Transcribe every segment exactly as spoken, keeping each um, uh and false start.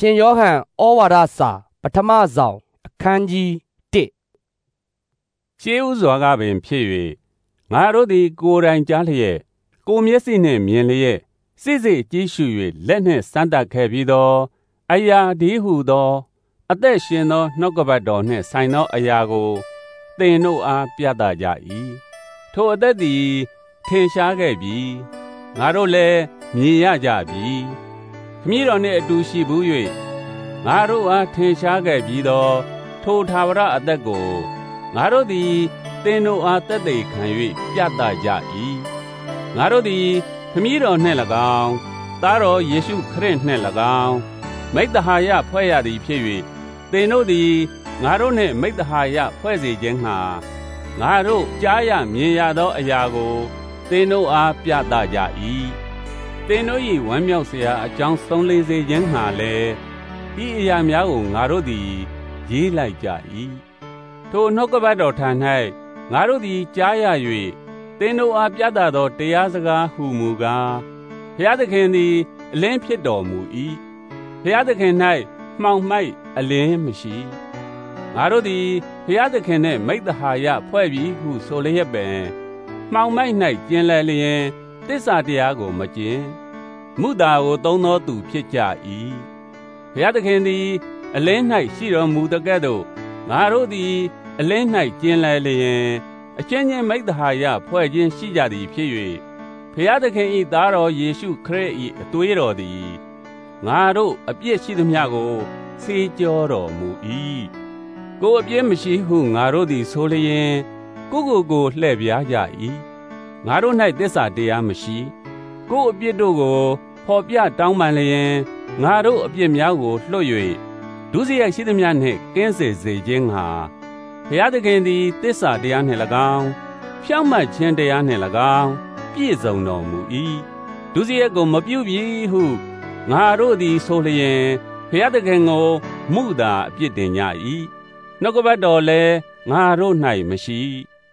ရှင်ယောဟန်ဩဝါဒစာပထမဆောင်အခန်းကြီးတစ်ရှေးဥစွာကပင်ဖြစ်၍ငါတို့သည်ကိုယ်တိုင်ကြားလျက်ကိုမျက်စိနှင့်မြင်လျက်စိစိကြည့်ရှု၍လက်နှင့်စမ်းသပ်ခဲ့ပြီးသောအရာဒီဟုသောအသက်ရှင်သောနှုတ်ကပတ်တော်နှင့်ဆိုင်သောအရာကိုသင်တို့အားပြသကြ၏ထိုအသက်သည်ထင်ရှားခဲ့ပြီငါတို့လည်းမြင်ရကြပြီခမည်းတော်နှင့်အတူရှိဘူး၍ငါတို့အားထင်ရှားခဲ့ပြီးသောထိုထာဝရအသက်ကိုငါတို့သည်သင်တို့အားသက်သေခံ၍ပြသကြ၏ငါတို့သည်ခမည်းတော်နှင့်၎င်းသားတော်ယေရှုခရစ်နှင့်၎င်းမိဿဟာယဖွဲ့ရသည်ဖြစ်၍သင်တို့သည်ငါတို့နှင့်မိဿဟာယဖွဲ့စေခြင်းငှာငါတို့ကြားရမြင်ရသောအရာကိုသင်တို့အားပြသကြ၏သင်တို့၏ဝမ်းမြောက်စရာအကြောင်းဆုံးလေးစေခြင်းငှာလည်းဤအရာများကိုငါတို့သည်ရေးလိုက်ကြ၏ထိုနှုတ်ကပတ်တော်ထံ၌ငါတို့သည်ကြားရ၍သင်တို့အားပြသသောတရားစကားဟုမူကားဘုရားသခင်သည်အလင်းဖြစ်တော်မူ၏ဘုရားသခင်၌မှောင်မိုက်အလင်းမရှိငါတို့သည်ဘုရားသခင်နှင့်မိဿဟာယဖွဲ့ပြီးဟုဆိုလျက်ပင်မှောင်မိုက်၌ကျင်လည်လျင်သစ္စာတရားကိုမကျင့်မုသာကိုသုံးသောသူဖြစ်ကြ၏ဘုရားသခင်သည်အလင်း၌ရှိတော်မူသကဲ့သို့ငါတို့သည်အလင်း၌ကျင်လည်လျင်အချင်းချင်းမိဿဟာယဖွဲ့ခြင်းရှိကြသည်ဖြစ်၍ဘုရားသခင်၏သားတော်ယေရှုခရစ်၏အသွေးတော်သည်ငါတို့အပြစ်ရှိသမျှကိုဆေးကြောတော်မူ၏ကိုယ်အပြစ်မရှိဟုငါတို့သည်ဆိုလျင်ကိုကိုကိုလှည့်ပြားကြ၏ငါတို့၌သစ္စာတရားမရှိကိုယ်အပြစ်တို့ကိုဖော်ပြတောင်းပန်လျင်ငါတို့အပြစ်များကိုလွှတ်၍ဒုစရိုက်ရှိသမျှနှင့်ကင်းစေစေခြင်းငှာဘုရားသခင်သည်သစ္စာတရားနှင့်၎င်းဖြောင့်မတ်ခြင်းတရားနှင့်၎င်းပြည့်စုံတော်မူ၏ဒုစရိုက်ကိုမပြုပြီဟုငါတို့သည်ဆိုလျင်ဘုရားသခင်ကိုမုသာအပြစ်တင်ကြ၏နှုတ်ကပတ်တော်လည်းငါတို့၌မရှိ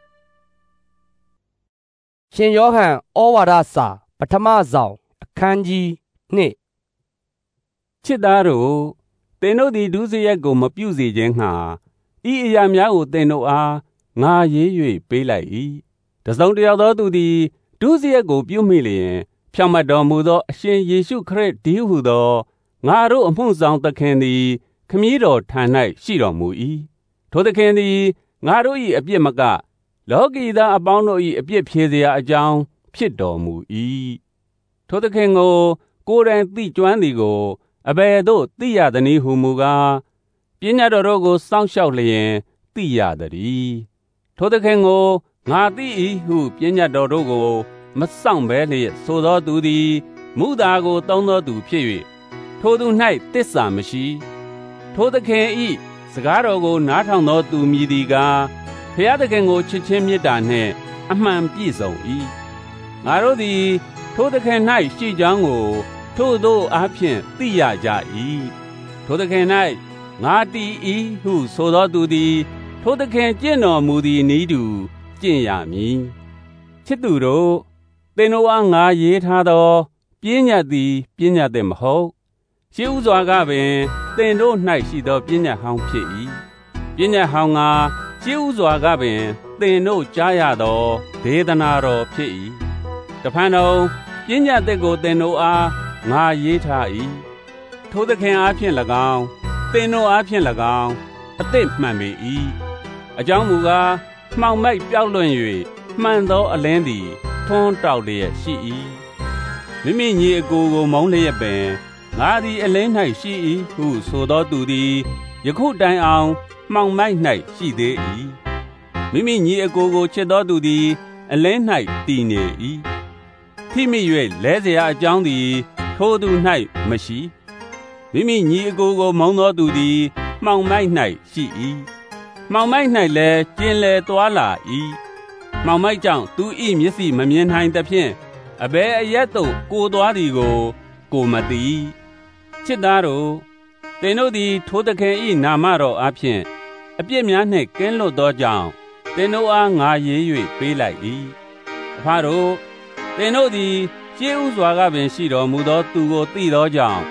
ရှင်ယောဟန်ဩဝါဒစာပထမဆောင်အခန်းကြီးနှစ်ချစ်သားတို့သင်တို့သည်ဒုစရိုက်ကိုမပြုစေခြင်းငှာဤအရာများကိုသင်တို့အားငါရေး၍ပေးလိုက်၏တစုံတယောက်သောသူသည်ဒုစရိုက်ကိုပြုမိလျင်ဖြောင့်မတ်တော်မူသောအရှင်ယေရှုခရစ်တည်းဟူသောငါတို့အမှုဆောင်သခင်သည်ခမည်းတော်ထံ၌ရှိတော်မူ၏ထိုသခင်သည်ငါတို့၏အပြစ်မကလောကီသားအပေါင်းတို့၏အပြစ်ဖြေစရာအကြောင်းဖြစ်တော်မူ၏ထိုသခင်ကိုကိုယ်တိုင်သိကျွမ်းသည်ကိုအဘယ်သို့သိရသနည်းဟုမူကားပညာတော်တို့ကိုစောင့်ရှောက်လျင်သိရသတည်းထိုသခင်ကိုငါသိ၏ဟုပညာတော်တို့ကိုမစောင့်ဘဲလျက်ဆိုသောသူသည်မုသာကိုသုံးသောသူဖြစ်၍ထိုသူ၌သစ္စာမရှိထိုသခင်၏စကားတော်ကိုနားထောင်သောသူမည်သည်ကားဘုရားသခင်ကိုချစ်ခြင်းမေတ္တာနှင့်အမှန်ပြည့်စုံ၏ငါတို့သည်ထိုသခင်၌ရှိကြောင်းကိုထိုသို့အားဖြင့်သိရကြ၏ထိုသခင်၌ငါတည်၏ဟုဆိုသောသူသည်ထိုသခင်ကျင့်တော်မူသည်နည်းတူကျင့်ရမည်ချစ်သူတို့သင်တို့အားငါရေးထားသောပညတ်သည်ပညတ်သစ်မဟုတ်ရှေးဥစွာကပင်သင်တို့၌ရှိသောပညတ်ဟောင်းဖြစ်၏ပညတ်ဟောင်းကရှေးဥစွာကပင်သင်တို့ကြားရသောဒေသနာတော်ဖြစ်၏တဖန်တော်ပညတ်သစ်ကိုသင်တို့အားငါရေးထား၏ထိုသခင်အားဖြင့်၎င်းသင်တို့အားဖြင့်၎င်းအသစ်မှန်ပေ၏အကြောင်းမူကားမှောင်မိုက်ပျောက်လွင့်၍မှန်သောအလင်းသည်ထွန်းတောက်လျက်ရှိ၏မိမိညီအကိုကိုမုန်းလျက်ပင်ငါသည်အလင်း၌ရှိ၏ဟုဆိုသောသူသည်ယခုတိုင်အောင်မှောင်မိုက်၌ရှိသေး၏မိမိညီအကိုကိုချစ်သောသူသည်အလင်း၌တည်နေ၏ထိမိ၍လဲเสียအကြောင်းသည်ထိုသူ၌မရှိမိမိညီအကိုကိုမုန်းသောသူသည်မှောင်မိုက်၌ရှိ၏မှောင်မိုက်၌လည်းကျင်လည်သွားလာ၏မှောင်မိုက်ကြောင့်သူ၏မျက်စိမမြင်နိုင်သဖြင့်အဘယ်အရက်သို့ကိုသွားသည်ကိုကိုမသိချစ်သားတို့သင်တို့သည်ထိုသခင်၏နာမတော်အားဖြင့်အပြစ်များနှင့်ကင်းလွတ်သောကြောင့်သင်တို့အားငါရေး၍ပေးလိုက်၏အဖတို့သင်တို့သည်ရှေးဥစွာကပင်ရှိတော်မူသောသူကိုသိသောကြောင့်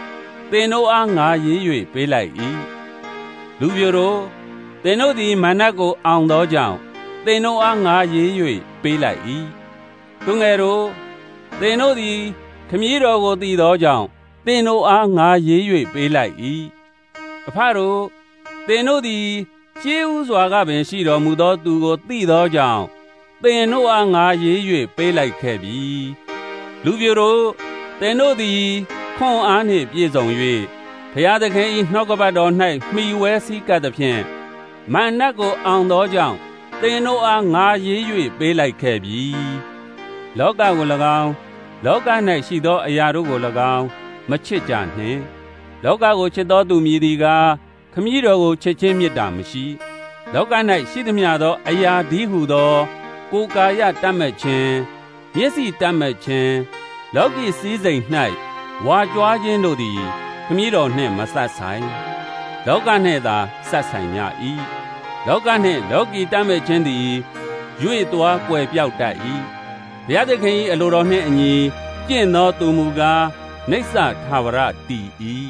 သင်တို့အားငါရေး၍ပေးလိုက်၏လူပြိုတို့သင်တို့သည်မာနကိုအောင်သောကြောင့်သင်တို့အားငါရေး၍ပေးလိုက်၏သူငယ်တို့သင်တို့သည်ခမည်းတော်ကိုသိသောကြောင့်သင်တို့အားငါရေး၍ပေးလိုက်၏အဖတို့သင်တို့သည်ရှေးဥစွာကပင်ရှိတော်မူသောသူကိုသိသောကြောင့်သင်တို့အားငါရေး၍ပေးလိုက်ခဲ့ပြီလူပြိုတို့သင်တို့သည်ခွန်အားနှင့်ပြည့်စုံ၍ဘုရားသခင်၏နှုတ်ကပတ်တော်၌မှီဝဲစည်းကပ်သဖြင့်မာနကိုအောင်သောကြောင့်သင်တို့အားငါရေး၍ပေးလိုက်ခဲ့ပြီလောကကို၎င်းလောက၌ရှိသောအရာတို့ကို၎င်းမချစ်ကြနှင့်လောကကိုချစ်သောသူမည်သည်ကားခမည်းတော်ကိုချစ်ခြင်းမေတ္တာမရှိလောက၌ရှိသမျှသောအရာဒီဟုသောကိုယ်ကာယတတ်မဲ့ခြင်းမျက်စိတတ်မဲ့ခြင်းလောကီစည်းစိမ်၌ဝါကြွားခြင်းတို့သည်ခမည်းတော်နှင့်မဆက်ဆိုင်လောကနှင့်သာဆက်ဆိုင်ကြ၏လောကနှင့်လောကီတတ်မဲ့ခြင်းသည်ရွေ့သွားကွယ်ပြောက်တတ်၏ဘုရားသခင်၏အလိုတော်နှင့်အညီကျင့်သောသူမူကားနိစ္စထာဝရတည်၏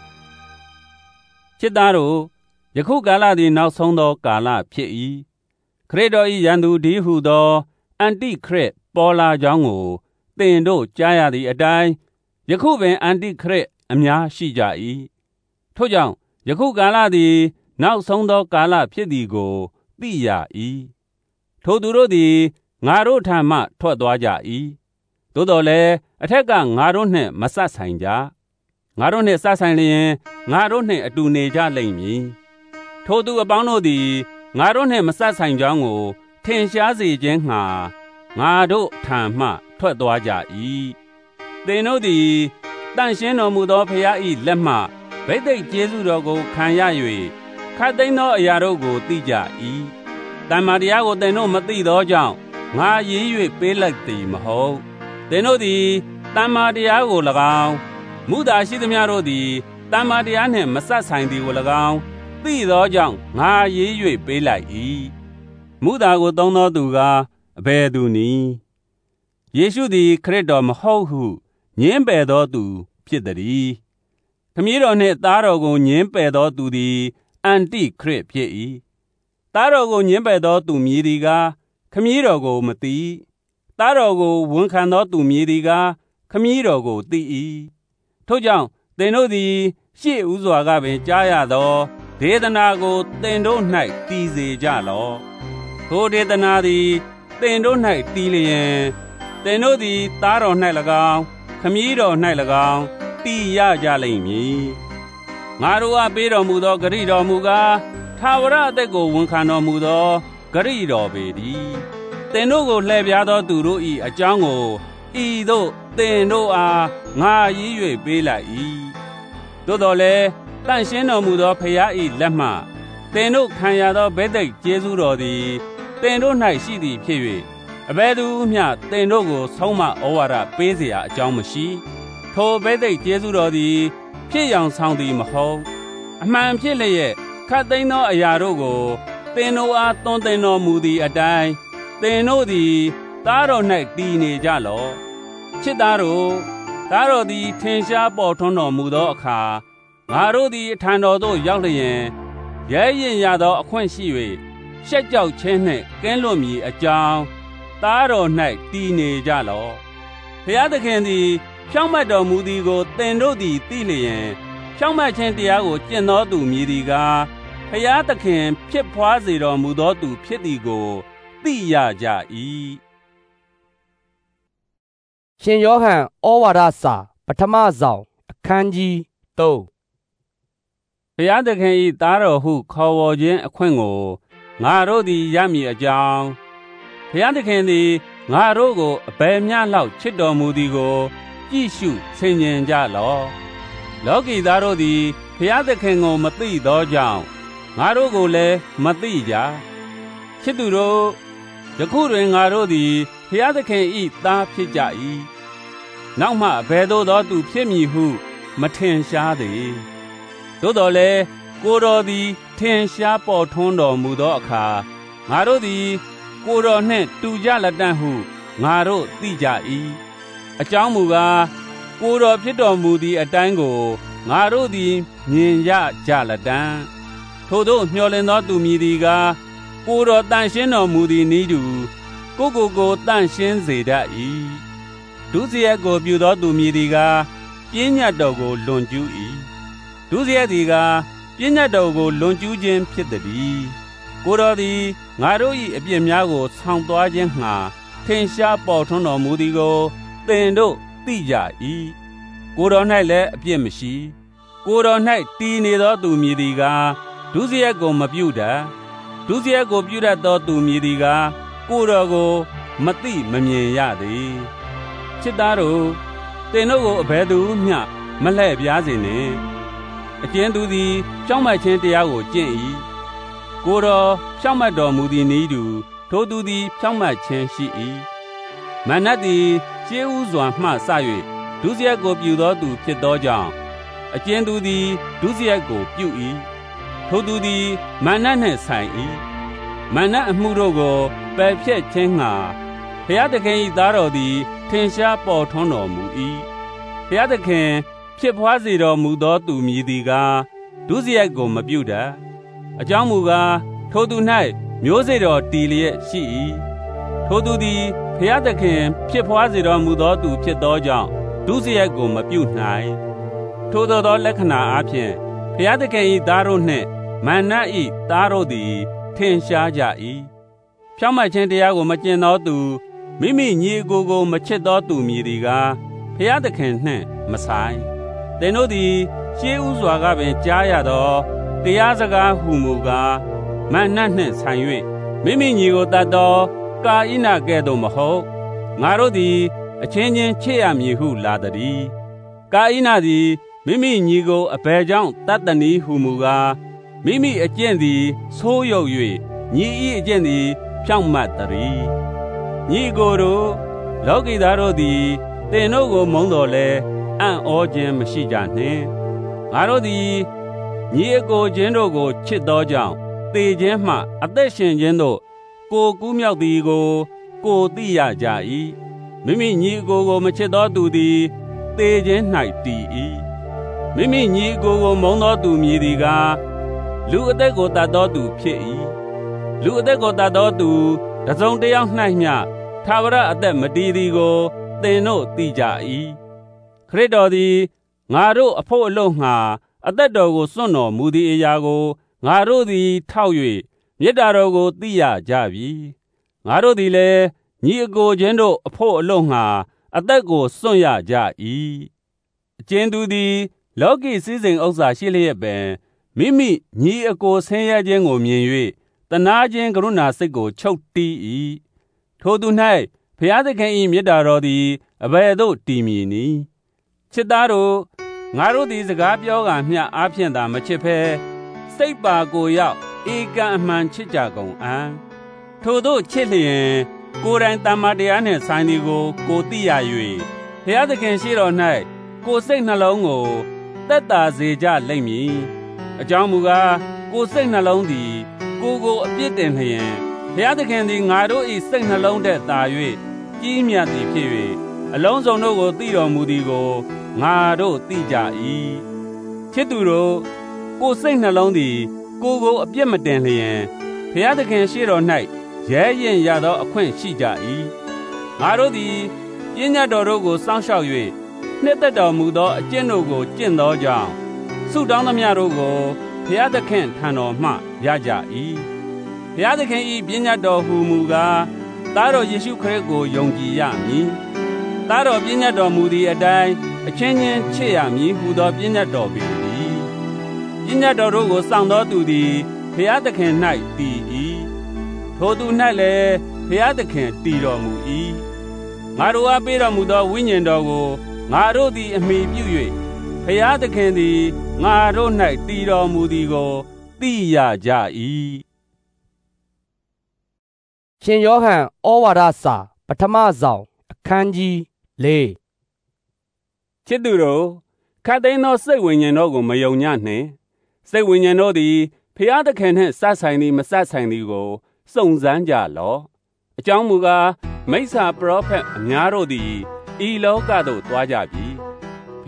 ချစ်သားတို့ယခုကာလသည်နောက်ဆုံးသောကာလဖြစ်၏ခရစ်တော်၏ရန်သူဒီဟုသောအန်တိခရစ်ပေါ်လာကြောင်းကိုသင်တို့ကြားရသည့်အတိုင်းယခုပင်အန်တိခရစ်အများရှိကြ၏ထို့ကြောင့်ယခုကာလသည်နောက်ဆုံးသောကာလဖြစ်သည်ကိုသိရ၏ထိုသူတို့သည်ငါတို့ထံမှထွက်သွားကြ၏သို့တော်လည်းအထက်ကငါတို့နှင့်မဆက်ဆိုင်ကြငါတို့နှင့်ဆက်ဆိုင်လျင်ငါတို့နှင့်အတူနေကြလိမ့်မည်ထိုသူအပေါင်းတို့သည်ငါတို့နှင့်မဆက်ဆိုင်ကြောင်းကိုထင်ရှားစေခြင်းငှာငါတို့ထံမှထွက်သွားကြ၏သင်တို့သည်တန်ရှင်းတော်မူသောဖခင်၏လက်မှဗိသိက်ကျေးဇူးတော်ကိုခံရ၍ခတ်သိမ်းသောအရာတို့ကိုသိကြ၏တမ္မာတရားကိုသင်တို့မသိသောကြောင့်ငါရေး၍ပေးလိုက်သည်မဟုတ်သင်တို့သည်တမ္မာတရားကို၎င်းမူသာရှိသမျှတို့သည်တမ္မာတရားနှင့်မဆက်ဆိုင်သည်ကို၎င်းသိသောကြောင့်ငါရေး၍ပေးလိုက်၏မူသာကိုသုံးသောသူကအဘယ်သူနည်းယေရှုသည်ခရစ်တော်မဟုတ်ဟုငြင်းပယ်သောသူဖြစ်သည်ခမည်းတော်နှင့်သားတော်ကိုငြင်းပယ်သောသူသည်အန်တိခရစ်ဖြစ်၏သားတော်ကိုငြင်းပယ်သောသူမည်သည်ကားခမည်းတော်ကိုမသိသားတော်ကိုဝန်ခံသောသူမည်သည်ကားခမည်းတော်ကိုသိ၏ထို့ကြောင့်သင်တို့သည်ရှေ့ဥစွာကပင်ကြားရသောဒေသနာကိုသင်တို့၌တည်စေကြလော့ထိုဒေသနာသည်သင်တို့၌တည်လျင်သင်တို့သည်သားတော်၌၎င်းခမည်းတော်၌၎င်းတည်ရကြလိမ့်မည်ငါတို့အားပေးတော်မူသောဂရုတော်မူကားထာဝရအသက်ကိုဝန်ခံတော်မူသောဂရုတော်ပေတည်းသင်တို့ကိုလှည့်ပြားသောသူတို့၏အကြောင်းကိုဤသို့သင်တို့အားငါရေး၍ပေးလိုက်၏သို့တော်လည်းတန်ရှင်းတော်မူသောဖခင်၏လက်မှသင်တို့ခံရသောဗိသိက်ကျေးဇူးတော်သည်သင်တို့၌ရှိသည်ဖြစ်၍အဘယ်သူမျှသင်တို့ကိုဆုံးမဩဝါဒပေးเสียအကြောင်းမရှိထိုဗိသိက်ကျေးဇူးတော်သည်ဖြစ်ရောင်ဆောင်သည်မဟုတ်အမှန်ဖြစ်လျက်ခတ်သိမ်းသောအရာတို့ကိုသင်တို့အားသွန်သင်တော်မူသည့်အတိုင်းသင်တို့သည်သားတော်၌တည်နေကြလော့ချစ်သားတို့သားတော်သည်ထင်ရှားပေါ်ထွန်းတော်မူသောအခါငါတို့သည်အထံတော်သို့ရောက်လျင်ရဲရင်ရသောအခွင့်ရှိ၍ရှက်ကြောက်ခြင်းနှင့်ကင်းလွတ်မည်အကြောင်းသားတော်၌တည်နေကြလော့ဘုရားသခင်သည်ဖြောင့်မတ်တော်မူသည်ကိုသင်တို့သည်သိလျင်ဖြောင့်မတ်ခြင်းတရားကိုကျင့်သောသူမည်သည်ကားဘုရားသခင်ဖြစ်ဖွားစေတော်မူသောသူဖြစ်သည်ကိုသိရကြ၏ရှင်ယောဟန်ဩဝါဒစာပထမဆောင်အခန်းကြီးသုံးဘုရားသခင်၏သားတော်ဟုခေါ်ဝေါ်ခြင်းအခွင့်ကိုငါတို့သည်ရမည်အကြောင်းဘုရားသခင်သည်ငါတို့ကိုအဘယ်မျှလောက်ချစ်တော်မူသည်ကိုကြည့်ရှုဆင်ခြင်ကြလော့လောကီသားတို့သည်ဘုရားသခင်ကိုမသိသောကြောင့်ငါတို့ကိုလည်းမသိကြချစ်သူတို့ယခုတွင်ငါတို့သည်ဘုရားသခင်၏သားဖြစ်ကြ၏နောက်မှဘယ်သို့သောသူဖြစ်မည်ဟုမထင်ရှားသေးသို့တော်လည်းကိုယ်တော်သည်ထင်ရှားပေါ်ထွန်းတော်မူသောအခါငါတို့သည်ကိုယ်တော်နှင့်တူကြလက်တန့်ဟုငါတို့သိကြ၏အကြောင်းမူကားကိုယ်တော်ဖြစ်တော်မူသည့်အတိုင်းကိုငါတို့သည်မြင်ရကြလတံထို့သောမျှော်လင့်သောသူမည်သည်ကားကိုယ်တော်တန်ရှင်းတော်မူသည်နည်းတူကိုကိုကိုတန်ရှင်းစေတတ်၏ဒုစရိုက်ကိုပြုသောသူမည်သည်ကားပညတ်တော်ကိုလွန်ကျူး၏ဒုစရိုက်သည်ကားပညတ်တော်ကိုလွန်ကျူးခြင်းဖြစ်သည်ကိုယ်တော်သည်ငါတို့၏အပြစ်များကိုဆောင်သွားခြင်းငှာထင်ရှားပေါ်ထွန်းတော်မူသည်ကိုသင်တို့သိကြ၏ကိုယ်တော်၌လည်းအပြစ်မရှိကိုယ်တော်၌တည်နေသောသူမည်သည်ကားဒုစရိုက်ကိုမပြုတတ်ဒုစရိုက်ကိုပြုတတ်သောသူမည်သည်ကားကိုယ်တော်ကိုမသိမမြင်ရသည်ချစ်သားတို့သင်တို့ကိုအဘယ်သူမျှမလှည့်ပြားစေနှင့်အကျဉ်သူသည်ဖြောင့်မတ်ခြင်းတရားကိုကျင့်၏ကိုယ်တော်ဖြောင့်မတ်တော်မူသည်နည်းတူထိုသူသည်ဖြောင့်မတ်ခြင်းရှိ၏မာနသည်ရှေးဥစွာမှစ၍ဒုစရိုက်ကိုပြုသောသူဖြစ်သောကြောင့်အကျဉ်သူသည်ဒုစရိုက်ကိုပြု၏ထိုသူသည်မာနနှင့်ဆိုင်၏မာနအမှုတို့ကိုပယ်ဖြတ်ခြင်းငှာဘုရားသခင်၏သားတော်သည်ထင်ရှားပေါ်ထွန်းတော်မူ၏ဘုရားသခင်ဖြစ်ပွားစေတော်မူသောသူမည်သည်ကားဒုစရိုက်ကိုမပြုတတ်အကြောင်းမူကားထိုသူ၌မျိုးစေ့တော်တည်လျက်ရှိ၏ထိုသူသည်ဘုရားသခင်ဖြစ်ပွားစေတော်မူသောသူဖြစ်သောကြောင့်ဒုစရိုက်ကိုမပြုနိုင်ထိုသောသောလက္ခဏာအားဖြင့်ဘုရားသခင်၏သားတို့နှင့်မာန၏သားတို့သည်ထင်ရှားကြ၏ဖြောင့်မတ်ခြင်းတရားကိုမကျင့်သောသူမိမိညီအကိုကိုမချစ်သောသူမည်သည်ကားဘုရားသခင်နှင့်မဆိုင်သင်တို့သည်ရှေးဥစွာကပင်ကြားရသောတရားစကားဟုမူကားမာနနှင့်ဆိုင်၍မိမိညီကိုတတ်သောကာဣနကဲ့သို့မဟုတ်ငါတို့သည်အချင်းချင်းချစ်ရမည်ဟုလာသည်ကာဣနသည်မိမိညီကိုအဘယ်ကြောင့်တတ်သနည်းဟုမူကားမိမိအကျင့်သည်ဆိုးယုတ်၍ညီ၏အကျင့်သည်ဖြောင့်မတ်သည်ညီကိုတို့လောကီသားတို့သည်သင်တို့ကိုမုန်းတော်လဲအံ့ဩခြင်းမရှိကြနှင့်ငါတို့သည်ညီအကိုချင်းတို့ကိုချစ်သောကြောင့်သေခြင်းမှအသက်ရှင်ခြင်းသို့ကိုကူးမြောက်သည်ကိုကိုသိရကြ၏မိမိညီအကိုကိုမချစ်သောသူသည်သေခြင်း၌တည်၏မိမိညီအကိုကိုမုန်းသောသူမည်သည်ကားလူအသက်ကိုတတ်သောသူဖြစ်၏လူအသက်ကိုတတ်သောသူတစုံတစ်ယောက်၌မျှထာဝရအသက်မတည်သည်ကိုသင်တို့သိကြ၏ခရစ်တော်သည်ငါတို့အဖို့အလို့ငှာအသက်တော်ကိုစွန့်တော်မူသည့်အရာကိုငါတို့သည်ထောက်၍မေတ္တာတော်ကိုသိရကြပြီငါတို့သည်လည်းညီအကိုချင်းတို့အဖို့အလို့ငှာအသက်ကိုစွန့်ရကြ၏အကျဉ်သူသည်လောကီစည်းစိမ်ဥစ္စာရှိလျက်ပင်မိမိညီအကိုဆင်းရဲခြင်းကိုမြင်၍တနာခြင်းကရုဏာစိတ်ကိုချုပ်တီး၏ထိုသူ၌ဘုရားသခင်၏မေတ္တာတော်သည်အဘယ်သို့တည်မည်နည်းချစ်သားတို့ငါတို့သည်စကားပြောကမျှအားဖြင့်သာမချစ်ဘဲစိတ်ပါကိုယ်ရောက်ဧကန်အမှန်ချစ်ကြကုန်အံ့ထိုသို့ချစ်လျင်ကိုယ်တိုင်တမ္မာတရားနှင့်ဆိုင်သည်ကိုကိုသိရ၍ဘုရားသခင်ရှိတော်၌ကိုယ်စိတ်နှလုံးကိုသက်သာစေကြလိမ့်မည်အကြောင်းမူကားကိုယ်စိတ်နှလုံးသည်ကိုယ်ကိုအပြစ်တင်လျင်ဘုရားသခင်သည်ငါတို့၏စိတ်နှလုံးထက်သာ၍ကြီးမြတ်သည်ဖြစ်၍အလုံးစုံတို့ကိုသိတော်မူသည်ကိုငါတို့သိကြ၏ချစ်သူတို့ကိုယ်စိတ်နှလုံးသည်ကိုယ်ကိုအပြစ်မတင်လျင်ဘုရားသခင်ရှိတော်၌ရဲရင်ရသောအခွင့်ရှိကြ၏ငါတို့သည်ပညတ်တော်တို့ကိုစောင့်ရှောက်၍နှစ်သက်တော်မူသောအကျင့်တို့ကိုကျင့်သောကြောင့်ဆုတောင်းသမျှတို့ကိုဘုရားသခင်ထံတော်မှရကြ၏ဘုရားသခင်၏ပညတ်တော်ဟူမူကားသားတော်ယေရှုခရစ်ကိုယုံကြည်ရမည်သားတော်ပညတ်တော်မူသည့်အတိုင်းအချင်းချင်းချစ်ရမည်ဟူသောပညတ်တော်ပေ၏ပညတ်တော်တို့ကိုစောင့်သောသူသည်ဘုရားသခင်၌တည်၏ထိုသူ၌လည်းဘုရားသခင်တည်တော်မူ၏ငါတို့အားပေးတော်မူသောဝိညာဉ်တော်ကိုငါတို့သည်အမိပြု၍ဘုရားသခင်သည်ငါတို့၌တည်တော်မူသည်ကိုသိရကြ၏ရှင်ယောဟန်ဩဝါဒစာပထမဆောင်အခန်းကြီးလေးချစ်သူတို့ခတ်သိမ်းသောစိတ်ဝိညာဉ်တော်ကိုမယုံညံ့နှင့်စိတ်ဝိညာဉ်တော်သည်ဘုရားသခင်နှင့်စပ်ဆိုင်သည်မစပ်ဆိုင်သည်ကိုစုံစမ်းကြလော့အကြောင်းမူကားမိစ္ဆာပရောဖက်အများတို့သည်ဤလောကသို့သွားကြပြီဘ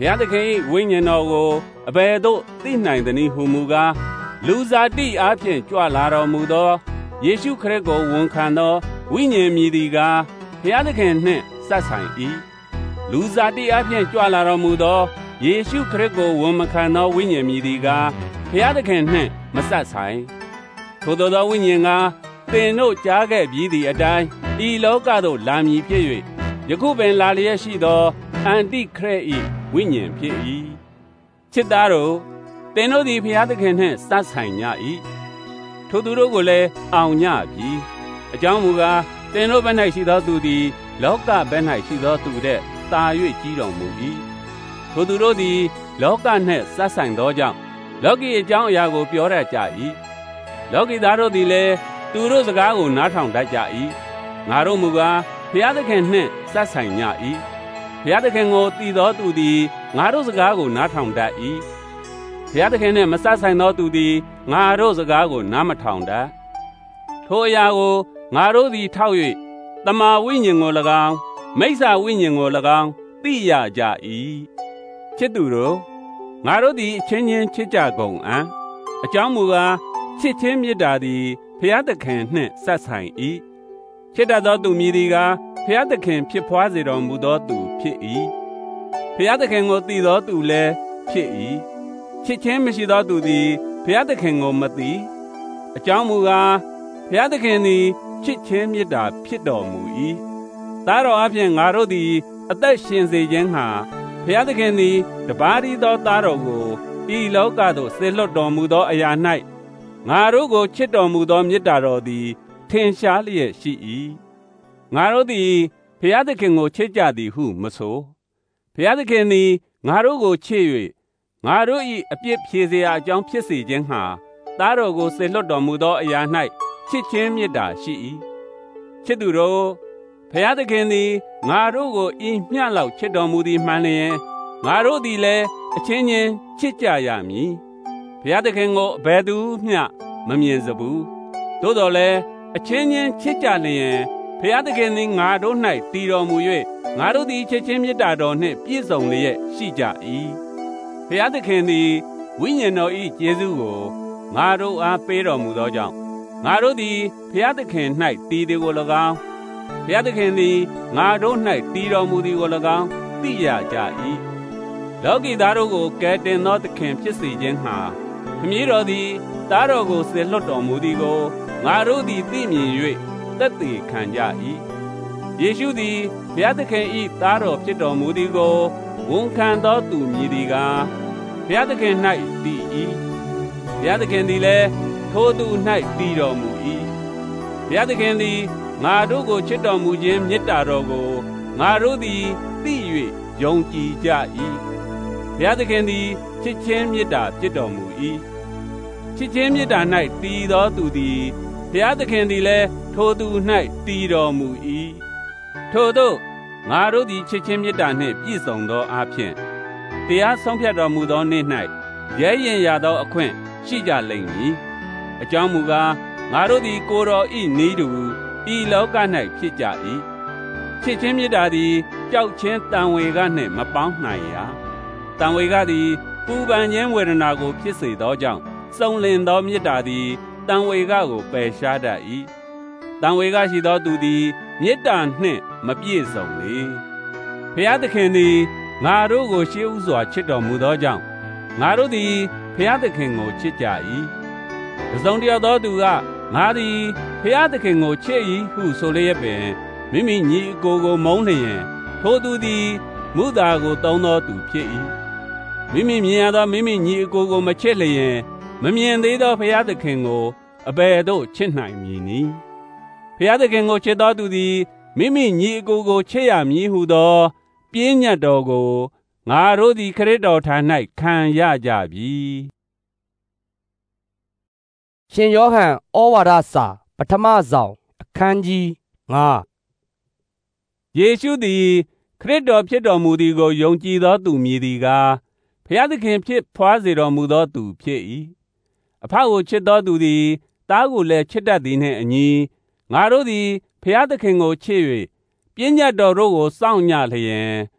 ဘုရားသခင်၏ဝိညာဉ်တော်ကိုအဘယ်သို့သိနိုင်သနည်းဟုမူကားလူစားတိအားဖြင့်ကြွလာတော်မူသောယေရှုခရစ်ကိုဝန်ခံသောဝိညာဉ်မည်သည်ကားဘုရားသခင်နှင့်ဆက်ဆိုင်၏လူစားတိအားဖြင့်ကြွလာတော်မူသောယေရှုခရစ်ကိုဝန်မခံသောဝိညာဉ်မည်သည်ကားဘုရားသခင်နှင့်မဆက်ဆိုင်ထိုသောသောဝိညာဉ်ကသင်တို့ကြားခဲ့ပြီးသည့်အတိုင်းဤလောကသို့လာမည်ဖြစ်၍ယခုပင်လာလျက်ရှိသောအန်တိခရစ်၏ဝိညာဉ်ဖြစ်၏ချစ်သားတို့သင်တို့သည်ဘုရားသခင်နှင့်စပ်ဆိုင်ကြ၏ထိုသူတို့ကိုလည်းအောင်ကြပြီအကြောင်းမူကားသင်တို့ဘက်၌ရှိသောသူသည်လောကဘက်၌ရှိသောသူတဲ့သာ၍ကြီးတော်မူ၏ထိုသူတို့သည်လောကနှင့်စပ်ဆိုင်သောကြောင့်လောကီအကြောင်းအရာကိုပြောတတ်ကြ၏လောကီသားတို့သည်လည်းသူတို့စကားကိုနားထောင်တတ်ကြ၏ငါတို့မူကားဘုရားသခင်နှင့်စပ်ဆိုင်ကြ၏ဘုရားသခင်ကိုတည်သောသူသည်ငါတို့စကားကိုနားထောင်တတ်၏ဘုရားသခင်နှင့်မစပ်ဆိုင်သောသူသည်ငါတို့စကားကိုနားမထောင်တတ်ထိုအရာကိုငါတို့သည်ထောက်၍တမာဝိညာဉ်ကို၎င်းမိစ္ဆာဝိညာဉ်ကို၎င်းသိရကြ၏ချစ်သူတို့ငါတို့သည်အချင်းချင်းချစ်ကြကုန်အံ့အကြောင်းမူကားချစ်ချင်းမေတ္တာသည်ဘုရားသခင်နှင့်ဆက်ဆိုင်၏ချစ်တတ်သောသူမည်သည်ကားဘုရားသခင်ဖြစ်ဖွားစေတော်မူသောသူဖြစ်၏ဘုရားသခင်ကိုသိသောသူလည်းဖြစ်၏ချစ်ချင်းမရှိသောသူသည်ဘုရားသခင်ကိုမသိအကြောင်းမူကားဘုရားသခင်သည်ချစ်ချင်းမေတ္တာဖြစ်တော်မူ၏သားတော်အဖျင်ငါတို့သည်အသက်ရှင်စေခြင်းဟာဘုရားသခင်သည်တပါးတည်းသောသားတော်ကိုဤလောကသို့ဆေလွတ်တော်မူသောအရာ၌ငါတို့ကိုချစ်တော်မူသောမေတ္တာတော်သည်ထင်ရှားလျက်ရှိ၏ငါတို့သည်ဘုရားသခင်ကိုချစ်ကြသည်ဟုမဆိုဘုရားသခင်သည်ငါတို့ကိုချစ်၍ငါတို့၏အပြစ်ဖြေစရာအကြောင်းဖြစ်စေခြင်းဟာသားတော်ကိုဆေလွတ်တော်မူသောအရာ၌ချစ်ချင်းမေတ္တာရှိ၏ချစ်သူတို့ဘုရားသခင်သည်ငါတို့ကိုဤမျှလောက်ချစ်တော်မူသည်မှန်လျင်ငါတို့သည်လည်းအချင်းချင်းချစ်ကြရမည်ဘုရားသခင်ကိုအဘယ်သူမျှမမြင်စဘူးသို့တော်လည်းအချင်းချင်းချစ်ကြလျင်ဘုရားသခင်သည်ငါတို့၌တည်တော်မူ၍ငါတို့သည်ချစ်ချင်းမေတ္တာတော်နှင့်ပြည့်စုံလျက်ရှိကြ၏ဘုရားသခင်သည်ဝိညာဉ်တော်၏ကျေးဇူးကိုငါတို့အားပေးတော်မူသောကြောင့်ငါတို့သည်ဘုရားသခင်၌တည်သည်ကို၎င်းဘုရားသခင်သည်ငါတို့၌တည်တော်မူသည်ကို၎င်းသိရကြ၏လောကီသားတို့ကိုကယ်တင်သောသခင်ဖြစ်စေခြင်းဟာခမည်းတော်သည်သားတော်ကိုဆေလွတ်တော်မူသည်ကိုငါတို့သည်သိမြင်၍သက်သေခံကြ၏ယေရှုသည်ဘုရားသခင်၏သားတော်ဖြစ်တော်မူသည်ကိုဝန်ခံသောသူမည်သည်ကားဘုရားသခင်၌တည်၏ဘုရားသခင်သည်လည်းထိုသူ၌တည်တော်မူ၏ဘုရားသခင်သည်ငါတို့ကိုချစ်တော်မူခြင်းမေတ္တာတော်ကိုငါတို့သည်သိ၍ယုံကြည်ကြ၏ဘုရားသခင်သည်ချစ်ချင်းမေတ္တာဖြစ်တော်မူ၏ချစ်ချင်းမေတ္တာ၌တည်သောသူသည်ဘုရားသခင်သည်လည်းထိုသူ၌တည်တော်မူ၏ထို့သောငါတို့သည်ချစ်ချင်းမေတ္တာနှင့်ပြည့်စုံသောအဖြစ်တရားဆုံးဖြတ်တော်မူသောနေ့၌ရဲရင်ရသောအခွင့်ရှိကြလိမ့်မည်အကြောင်းမူကားငါတို့သည်ကိုယ်တော်၏နည်းတူဤလောက၌ဖြစ်ကြ၏ချစ်ချင်းမေတ္တာသည်ကြောက်ချင်းတန်ဝေကနှင့်မပေါင်းနိုင်ရာတန်ဝေကသည်ပူပန်ခြင်းဝေဒနာကိုဖြစ်စေသောကြောင့်စုံလင်သောမေတ္တာသည်တန်ဝေကကိုပယ်ရှားတတ်၏တန်ဝေကရှိသောသူသည်မေတ္တာနှင့်မပြည့်စုံလေဘုရားသခင်သည်ငါတို့ကိုရှေးဥစွာချစ်တော်မူသောကြောင့်ငါတို့သည်ဘုရားသခင်ကိုချစ်ကြ၏တစ်စုံတစ်ယောက်သောသူကငါသည်ဘုရားသခင်ကိုချစ်၏ဟုဆိုလျက်ပင်မိမိညီအကိုကိုမုန်းလျင်ထိုသူသည်မုသာကိုတောင်းသောသူဖြစ်၏မိမိမြင်ရသောမိမိညီအကိုကိုမချစ်လျင်မမြင်သေးသောဘုရားသခင်ကိုအဘယ်သို့ချစ်နိုင်မည်နည်းဘုရားသခင်ကိုချစ်သောသူသည်မိမိညီအကိုကိုချစ်ရမည်ဟုသောပညတ်တော်ကိုငါတို့သည်ခရစ်တော်ထံ၌ခံရကြပြီရှင်ယောဟန်ဩဝါဒစာပထမဆောင်အခန်းကြီးငါးယေရှုသည်ခရစ်တော်ဖြစ်တော်မူသည်ကိုယုံကြည်သောသူမည်သည်ကားဘုရားသခင်ဖြစ်ဖွားစေတော်မူသောသူဖြစ်၏အဖကိုချစ်သောသူသည်သားကိုလည်းချစ်တတ်သည်နှင့်အညီငါတို့သည်ဘုရားသခင်ကိုချစ်၍ပညတ်တော်တို့ကိုစောင့်ညလျင်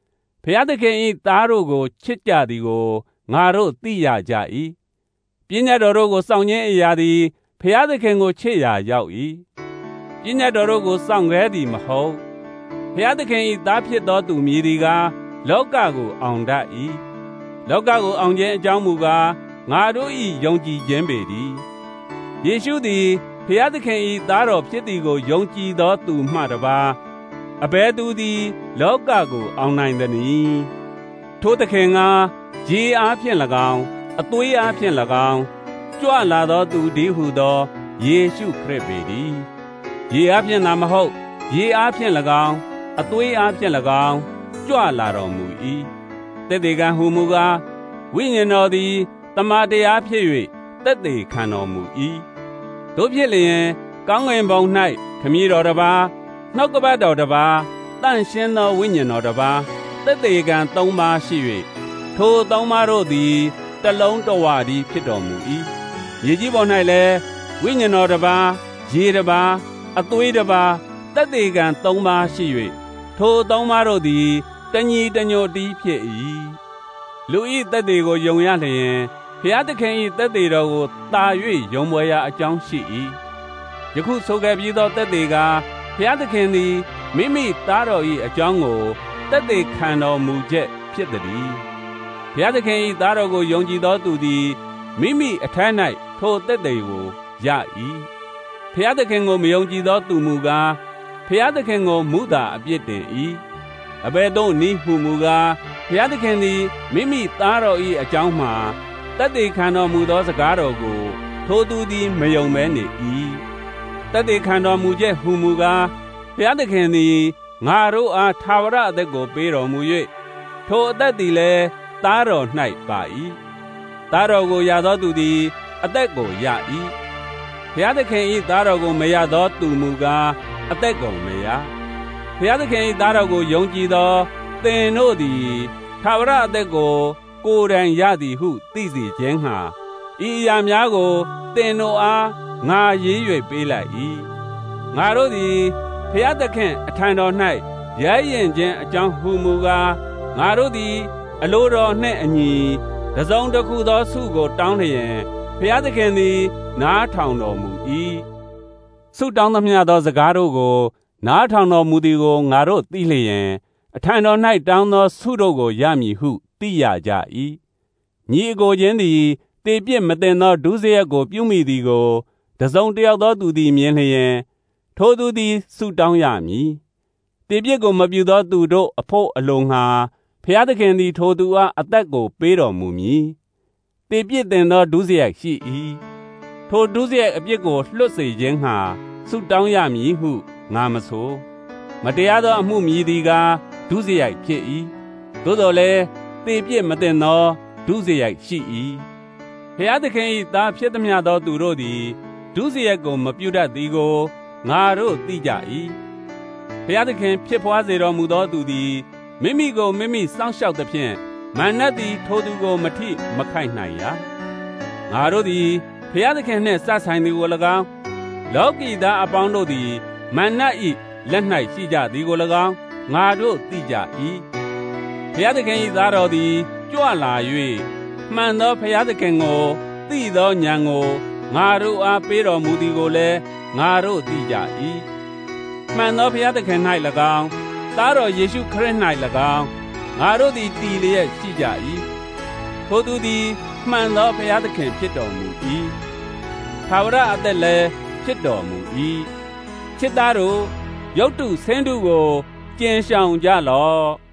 ဖျားသခင်၏သားတို့ကိုချစ်ကြသည်ကိုငါတို့သိရကြ၏ပညတ်တော်တို့ကိုစောင့်ခြင်းအရာသည်ဖျားသခင်ကိုချစ်ရာရောက်၏ပညတ်တော်တို့ကိုစောင့်ခဲသည်မဟုတ်ဖျားသခင်၏သားဖြစ်သောသူမည်သည်ကားလောကကိုအောင်တတ်၏လောကကိုအောင်ခြင်းအကြောင်းမူကားငါတို့၏ယုံကြည်ခြင်းပေတည်းယေရှုသည်ဖျားသခင်၏သားတော်ဖြစ်သည်ကိုယုံကြည်သောသူမှတပါးအဘယ်သူသည်လောကကိုအောင်နိုင်သနည်းထိုသခင်ကရေအားဖြင့်၎င်းအသွေးအားဖြင့်၎င်းကြွလာသောသူတည်းဟုသောယေရှုခရစ်ပေတည်းရေအားဖြင့်သာမဟုတ်ရေအားဖြင့်၎င်းအသွေးအားဖြင့်၎င်းကြွလာတော်မူ၏သက်သေခံဟုမူကားဝိညာဉ်တော်သည်တမန်တရားဖြစ်၍သက်သေခံတော်မူ၏တို့ဖြစ်လျင်ကောင်းကင်ဘုံ၌ခမည်းတော်တစ်ပါးနှုတ်ကပတ်တော်တစ်ပါးတန့်ရှင်းသောဝိညာဉ်တော်တစ်ပါးသက်သေခံသုံးပါးရှိ၍ထိုသုံးပါးတို့သည်တလုံးတဝတည်းဖြစ်တော်မူ၏မြေကြီးပေါ်၌လည်းဝိညာဉ်တော်တစ်ပါးရေတစ်ပါးအသွေးတစ်ပါးသက်သေခံသုံးပါးရှိ၍ထိုသုံးပါးတို့သည်တညီတညွတ်တည်းဖြစ်၏လူ၏သက်သေကိုယုံရလျင်ဘုရားသခင်၏သက်သေတော်ကိုတာ၍ယုံပွဲရာအကြောင်းရှိ၏ယခုဆိုခဲ့ပြီးသောသက်သေကဘုရားသခင်သည်မိမိသားတော်၏အကြောင်းကိုသက်သေခံတော်မူချက်ဖြစ်သည်ဘုရားသခင်၏သားတော်ကိုယုံကြည်သောသူသည်မိမိအထက်၌ထိုသက်သေကိုရ၏ဘုရားသခင်ကိုမယုံကြည်သောသူမူကားဘုရားသခင်ကိုမူသာအပြစ်တင်၏အဘယ်သို့နည်းဟုမူကားဘုရားသခင်သည်မိမိသားတော်၏အကြောင်းမှာသက်သေခံတော်မူသောစကားတော်ကိုထိုသူသည်မယုံမဲနေ၏သက်သေခံတော်မူချက်ဟုမူကားဘုရားသခင်သည်ငါတို့အားထာဝရအသက်ကိုပေးတော်မူ၍ထိုအသက်သည်လည်းသားတော်၌ပါ၏သားတော်ကိုရသောသူသည်အသက်ကိုရ၏ဘုရားသခင်၏သားတော်ကိုမရသောသူမူကားအသက်ကိုမရဘုရားသခင်၏သားတော်ကိုယုံကြည်သောသင်တို့သည်ထာဝရအသက်ကိုကိုယ်တိုင်ရသည်ဟုသိစေခြင်းဟာဤအရာများကိုသင်တို့အားငါရေး၍ပေးလိုက်၏ငါတို့သည်ဘုရားသခင်အထံတော်၌ရဲရင်ခြင်းအကြောင်းဟူမူကားငါတို့သည်အလိုတော်နှင့်အညီတစုံတစ်ခုသောဆုကိုတောင်းလျင်ဘုရားသခင်သည်နားထောင်တော်မူ၏ဆုတောင်းသမျှသောစကားတို့ကိုနားထောင်တော်မူသည်ကိုငါတို့သိလျင်အထံတော်၌တောင်းသောဆုတို့ကိုရမည်ဟုသိရကြ၏ညီအကိုချင်းသည်တေပြစ်မတင်သောဒုစရိုက်ကိုပြုမိသည်ကိုတစုံတစ်ယောက်သောသူသည်မြင်လျင်ထိုသူသည်ဆုတောင်းရမည်တေပြစ်ကိုမပြုသောသူတို့အဖို့အလိုငှာဘုရားသခင်သည်ထိုသူအားအသက်ကိုပေးတော်မူမည်တေပြစ်တင်သောဒုစရိုက်ရှိ၏ထိုဒုစရိုက်အပြစ်ကိုလွတ်စေခြင်းငှာဆုတောင်းရမည်ဟုငါမဆိုမတရားသောအမှုမည်သည်ကားဒုစရိုက်ဖြစ်၏သို့တော်လည်းတေပြစ်မတင်သောဒုစရိုက်ရှိ၏ဘုရားသခင်၏သားဖြစ်သမျှသောသူတို့သည်ဒုစရိုက်ကိုမပြုတတ်သည်ကိုငါတို့သိကြ၏ဘုရားသခင်ဖြစ်ပွားစေတော်မူသောသူသည်မိမိကိုမိမိစောင့်ရှောက်သဖြင့်မာနသည်ထိုသူကိုမထိမခိုက်နိုင်ရာငါတို့သည်ဘုရားသခင်နှင့်စပ်ဆိုင်သည်ကို၎င်းလောကီသားအပေါင်းတို့သည်မာန၏လက်၌ရှိကြသည်ကို၎င်းငါတို့သိကြ၏ဘုရားသခင်၏သားတော်သည်ကြွလာ၍မှန်သောဘုရားသခင်ကိုသိသောဉာဏ်ကိုငါတို့အားပေးတော်မူသည်ကိုလည်းငါတို့သိကြ၏မှန်သောဘုရားသခင်၌၎င်းသားတော်ယေရှုခရစ်၌၎င်းငါတို့သည်တည်လျက်ရှိကြ၏ထိုသူသည်မှန်သောဘုရားသခင်ဖြစ်တော်မူ၏ထာဝရအသက်လည်းဖြစ်တော်မူ၏ချစ်သားတို့ရုပ်တုဆင်းတုကိုကျင်ရှောင်ကြလော့